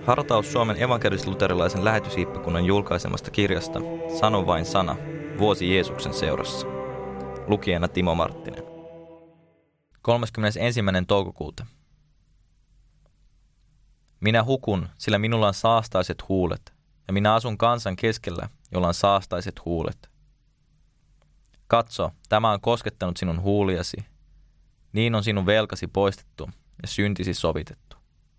Hartaus Suomen evankelis-luterilaisen lähetyshiippakunnan julkaisemasta kirjasta Sano vain sana, vuosi Jeesuksen seurassa. Lukijana Timo Marttinen. 31. toukokuuta. Minä hukun, sillä minulla on saastaiset huulet, ja minä asun kansan keskellä, jolla on saastaiset huulet. Katso, tämä on koskettanut sinun huuliasi, niin on sinun velkasi poistettu ja syntisi sovitettu.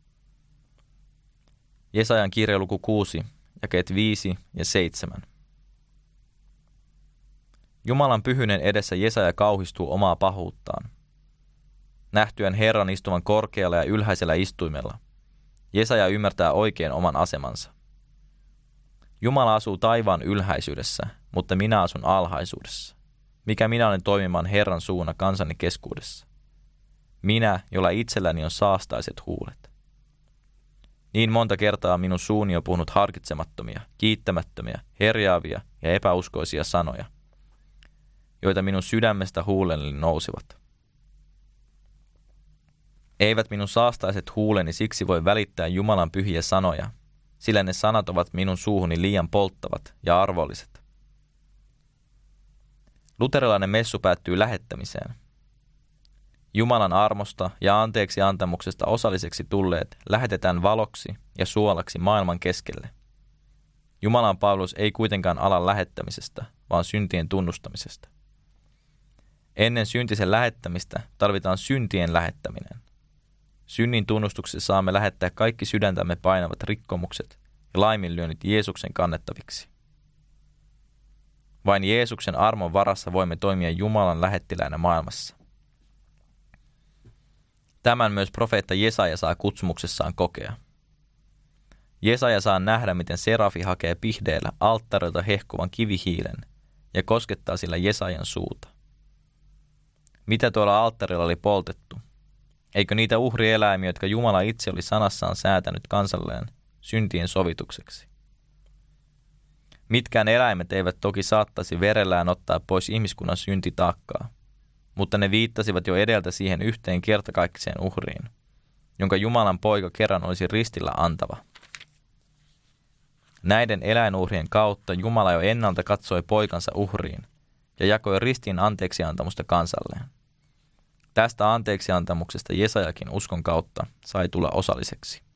Jesajan kirja luku 6, jakeet 5 ja 7. Jumalan pyhyyden edessä Jesaja kauhistuu omaa pahuuttaan. Nähtyään Herran istuvan korkealla ja ylhäisellä istuimella, Jesaja ymmärtää oikein oman asemansa. Jumala asuu taivaan ylhäisyydessä, mutta minä asun alhaisuudessa. Mikä minä olen toimimaan Herran suuna kansani keskuudessa? Minä, jolla itselläni on saastaiset huulet. Niin monta kertaa minun suuni on puhunut harkitsemattomia, kiittämättömiä, herjaavia ja epäuskoisia sanoja, joita minun sydämestä huulelleni nousivat. Eivät minun saastaiset huuleni siksi voi välittää Jumalan pyhiä sanoja, sillä ne sanat ovat minun suuhuni liian polttavat ja arvolliset. Luterilainen messu päättyy lähettämiseen. Jumalan armosta ja anteeksi antamuksesta osalliseksi tulleet lähetetään valoksi ja suolaksi maailman keskelle. Jumalan palvelus ei kuitenkaan ala lähettämisestä, vaan syntien tunnustamisesta. Ennen syntisen lähettämistä tarvitaan syntien lähettäminen. Synnin tunnustuksessa saamme lähettää kaikki sydäntämme painavat rikkomukset ja laiminlyönnit Jeesuksen kannettaviksi. Vain Jeesuksen armon varassa voimme toimia Jumalan lähettiläänä maailmassa. Tämän myös profeetta Jesaja saa kutsumuksessaan kokea. Jesaja saa nähdä, miten serafi hakee pihdeellä alttarilta hehkuvan kivihiilen ja koskettaa sillä Jesajan suuta. Mitä tuolla alttarilla oli poltettu? Eikö niitä uhrieläimiä, jotka Jumala itse oli sanassaan säätänyt kansalleen syntien sovitukseksi? Mitkään eläimet eivät toki saattaisi verellään ottaa pois ihmiskunnan syntitaakkaa, mutta ne viittasivat jo edeltä siihen yhteen kertakaikkiseen uhriin, jonka Jumalan poika kerran olisi ristillä antava. Näiden eläinuhrien kautta Jumala jo ennalta katsoi poikansa uhriin ja jakoi ristin anteeksiantamusta kansalleen. Tästä anteeksiantamuksesta Jesajakin uskon kautta sai tulla osalliseksi.